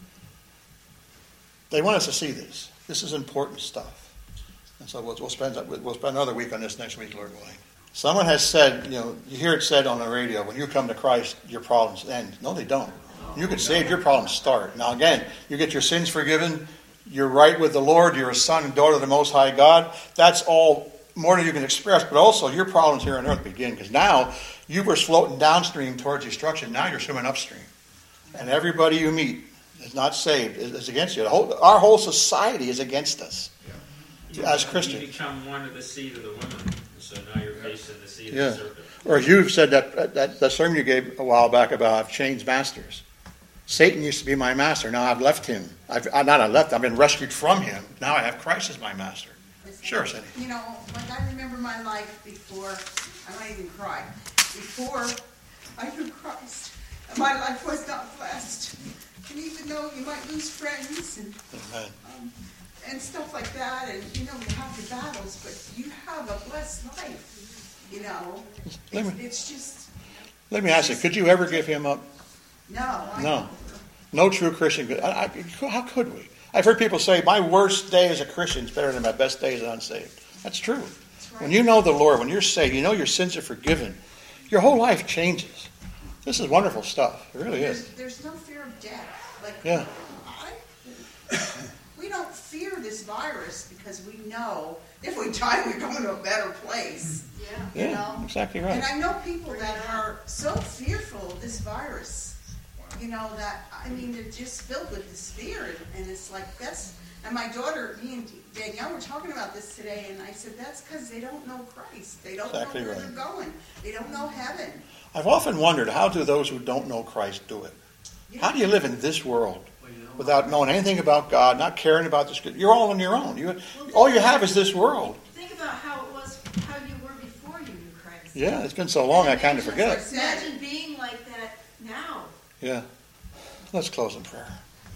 They want us to see this. This is important stuff. And so we'll spend another week on this next week, Lord willing. Someone has said, you hear it said on the radio, when you come to Christ, your problems end. No, they don't. You get saved, your problems start. Now again, you get your sins forgiven, you're right with the Lord, you're a son and daughter of the Most High God. That's all more than you can express, but also your problems here on earth begin, because now you were floating downstream towards destruction, now you're swimming upstream. And everybody you meet is not saved, is against you. Our whole society is against us as Christians. You become one of the seed of the woman, so now you're facing the seed of the serpent. Or you've said that sermon you gave a while back about I've changed masters. Satan used to be my master. Now I've left him. I've been rescued from him. Now I have Christ as my master. Sure, Cindy. Like I remember my life before, I might even cry, before I knew Christ. My life was not blessed. And even though you might lose friends and stuff like that, and you have the battles, but you have a blessed life. It's just... Let me ask you, could you ever give him up? No. No true Christian could. How could we? I've heard people say, my worst day as a Christian is better than my best day as an unsaved. That's true. That's right. When you know the Lord, when you're saved, you know your sins are forgiven. Your whole life changes. This is wonderful stuff. It really is. There's no fear of death. We don't fear this virus because we know if we die, we're going to a better place. Yeah, exactly right. And I know people that are so fearful of this virus. that, they're just filled with this fear, and it's like, and my daughter, me and Danielle were talking about this today, and I said, that's because they don't know Christ. They don't Exactly know where right. they're going. They don't know heaven. I've often wondered, how do those who don't know Christ do it? How do you live in this world without knowing anything about God, not caring about the Scripture? You're all on your own. All you have is this world. Think about how it was, how you were before you knew Christ. Yeah, it's been so long I kind of forget. Imagine being like that now. Yeah. Let's close in prayer.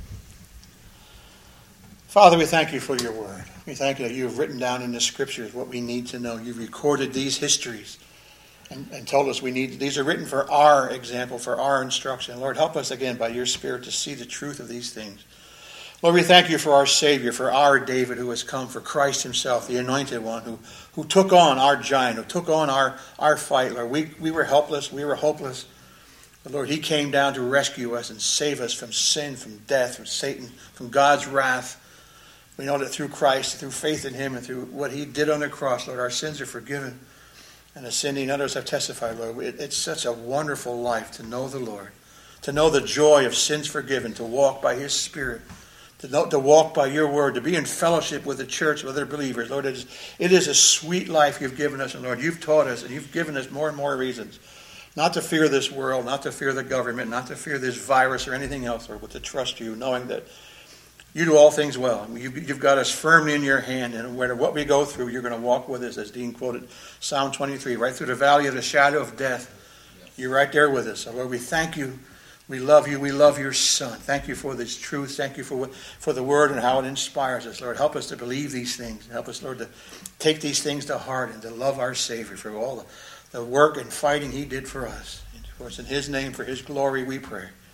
Father, we thank you for your word. We thank you that you have written down in the Scriptures what we need to know. You've recorded these histories and told us these are written for our example, for our instruction. Lord, help us again by your Spirit to see the truth of these things. Lord, we thank you for our Savior, for our David who has come, for Christ himself, the anointed one, who took on our giant, who took on our fight. Lord, we were helpless, we were hopeless. But Lord, he came down to rescue us and save us from sin, from death, from Satan, from God's wrath. We know that through Christ, through faith in him, and through what he did on the cross, Lord, our sins are forgiven. And ascending others have testified, Lord. It's such a wonderful life to know the Lord, to know the joy of sins forgiven, to walk by his Spirit, to walk by your word, to be in fellowship with the church, with other believers. Lord, it is a sweet life you've given us. And Lord, you've taught us and you've given us more and more reasons not to fear this world, not to fear the government, not to fear this virus or anything else, Lord, but to trust you, knowing that you do all things well. You've got us firmly in your hand, and no matter what we go through, you're going to walk with us, as Dean quoted Psalm 23, right through the valley of the shadow of death. You're right there with us. So Lord, we thank you. We love you. We love your Son. Thank you for this truth. Thank you for the word and how it inspires us. Lord, help us to believe these things. Help us, Lord, to take these things to heart and to love our Savior for all the work and fighting he did for us. And of course, in his name, for his glory, we pray.